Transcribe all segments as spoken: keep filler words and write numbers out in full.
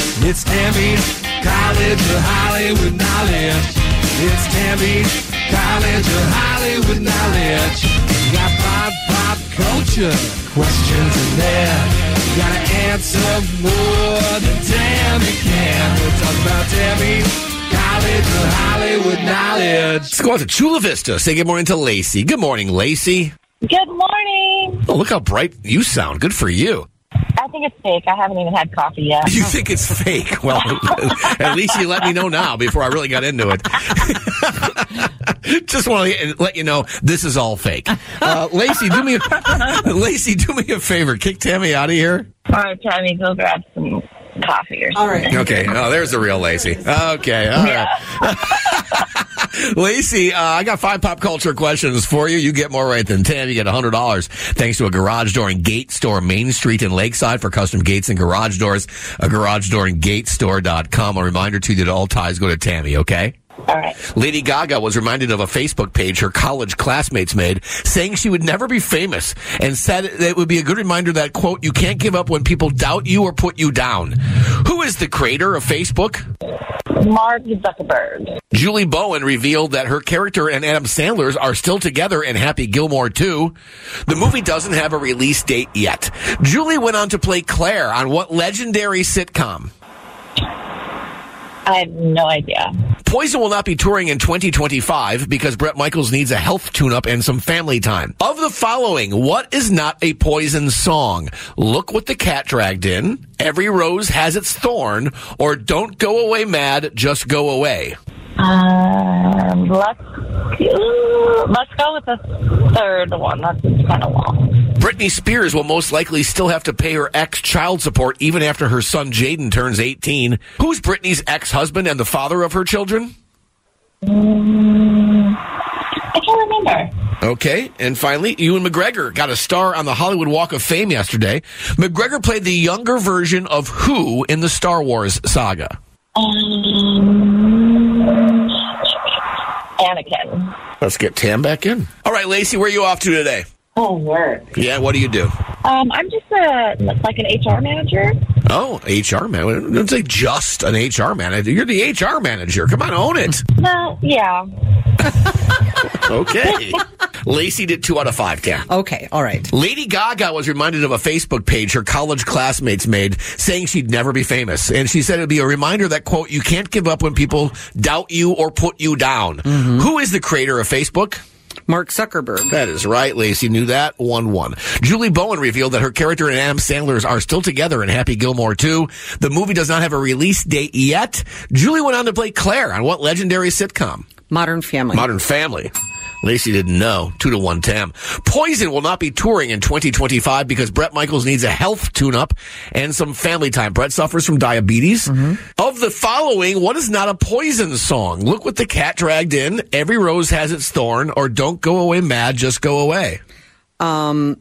It's Tammy, college of Hollywood knowledge. It's Tammy, college of Hollywood knowledge. You got pop, pop culture questions in there. You gotta answer more than Tammy can. We'll talk about Tammy, college of Hollywood knowledge. Let's go out to Chula Vista. Say good morning to Lacey. Good morning, Lacey. Good morning. Oh, look how bright you sound. Good for you. I think it's fake. I haven't even had coffee yet. You think it's fake? Well, at least you let me know now before I really got into it. Just want to let you know this is all fake. Uh, Lacey, do me a, Lacey, do me a favor. Kick Tammy out of here. All right, Tammy, go grab some coffee or something. All right. Okay. Oh, there's the real Lacey. Okay. All right. Yeah. Lacey, uh, I got five pop culture questions for you. You get more right than ten. You get one hundred dollars thanks to a garage door and gate store, Main Street in Lakeside, for custom gates and garage doors. A garage door and gate store dot com. A reminder to you that all ties go to Tammy, okay? All right. Lady Gaga was reminded of a Facebook page her college classmates made, saying she would never be famous, and said that it would be a good reminder that, quote, you can't give up when people doubt you or put you down. Who is the creator of Facebook? Mark Zuckerberg. Julie Bowen revealed that her character and Adam Sandler's are still together in Happy Gilmore two. The movie doesn't have a release date yet. Julie went on to play Claire on what legendary sitcom? I have no idea. Poison will not be touring in twenty twenty-five because Bret Michaels needs a health tune-up and some family time. Of the following, what is not a Poison song? Look What the Cat Dragged In, Every Rose Has Its Thorn, or Don't Go Away Mad, Just Go Away? Um, let's, let's go with the third one. That's kind of long. Britney Spears will most likely still have to pay her ex child support even after her son Jaden turns eighteen. Who's Britney's ex-husband and the father of her children? Um, I can't remember. Okay, and finally, Ewan McGregor got a star on the Hollywood Walk of Fame yesterday. McGregor played the younger version of who in the Star Wars saga? Um, Anakin. Let's get Tam back in. All right, Lacey, where are you off to today? Oh, work. Yeah, what do you do? Um, I'm just a, like an H R manager. Oh, H R manager. Don't say just an H R manager. You're the H R manager. Come on, own it. Well, yeah. Okay. Lacey did two out of five, Tam. Okay, all right. Lady Gaga was reminded of a Facebook page her college classmates made, saying she'd never be famous. And she said it'd be a reminder that, quote, you can't give up when people doubt you or put you down. Mm-hmm. Who is the creator of Facebook? Mark Zuckerberg. That is right. Lacey knew that. one one. Julie Bowen revealed that her character and Adam Sandler's are still together in Happy Gilmore two. The movie does not have a release date yet. Julie went on to play Claire on what legendary sitcom? Modern Family. Modern Family. Lacey didn't know. Two to one, Tam. Poison will not be touring in twenty twenty-five because Bret Michaels needs a health tune-up and some family time. Bret suffers from diabetes. Mm-hmm. Of the following, what is not a Poison song? Look What the Cat Dragged In, Every Rose Has Its Thorn, or Don't Go Away Mad, Just Go Away? Um.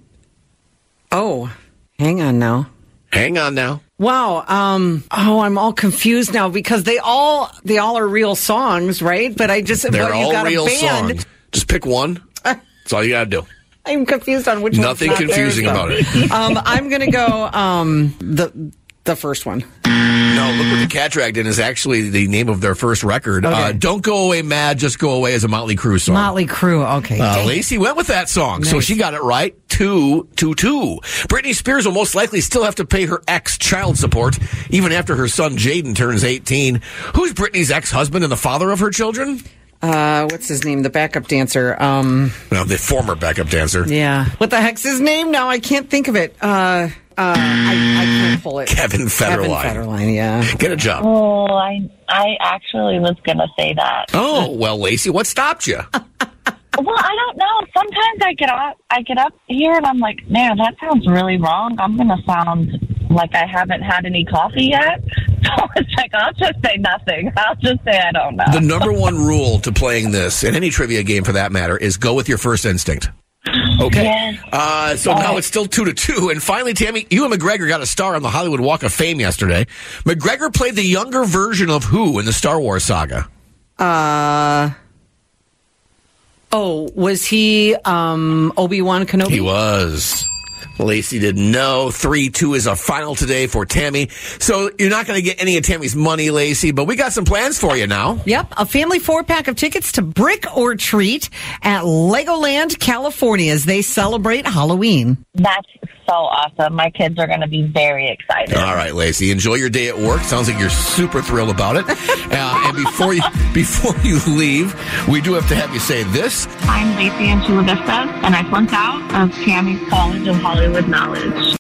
Oh, hang on now. Hang on now. Wow. Um. Oh, I'm all confused now because they all they all are real songs, right? But I just they're well, all you got real a band. songs. Just pick one. That's all you got to do. I'm confused on which Nothing one's not confusing there, about so. it. um, I'm going to go um, the the first one. No, Look What the Cat Dragged In is actually the name of their first record. Okay. Uh, Don't Go Away Mad, Just Go Away is a Motley Crue song. Motley Crue, okay. Uh, Lacey went with that song, Nice. so she got it right. Two, two, two. Britney Spears will most likely still have to pay her ex child support, even after her son Jaden turns eighteen. Who's Britney's ex-husband and the father of her children? Uh, what's his name? The backup dancer. Um, No, the former backup dancer. yeah. What the heck's his name? Now I can't think of it. Uh, uh, I, I can't pull it. Kevin Federline. Kevin Federline, yeah. Get a job. Oh, I I actually was going to say that. Oh, well, Lacey, what stopped you? Well, I don't know. Sometimes I get up, I get up here and I'm like, man, that sounds really wrong. I'm going to sound like I haven't had any coffee yet. So it's like, I'll just say nothing. I'll just say I don't know. The number one rule to playing this, in any trivia game for that matter, is go with your first instinct. Okay. Yes. Uh, so All now right. it's still two to two. And finally, Tammy, Ewan McGregor got a star on the Hollywood Walk of Fame yesterday. McGregor played the younger version of who in the Star Wars saga? Uh, oh, was he um, Obi-Wan Kenobi? He was. Lacey didn't know. three two is our final today for Tammy. So you're not going to get any of Tammy's money, Lacey, but we got some plans for you now. Yep, a family four-pack of tickets to Brick or Treat at Legoland, California as they celebrate Halloween. That's so awesome. My kids are going to be very excited. All right, Lacey, enjoy your day at work. Sounds like you're super thrilled about it. Uh, and before you before you leave, we do have to have you say this. I'm Lacey in Chula Vista, and I flunked out of Tammy's College of Hollywood Knowledge.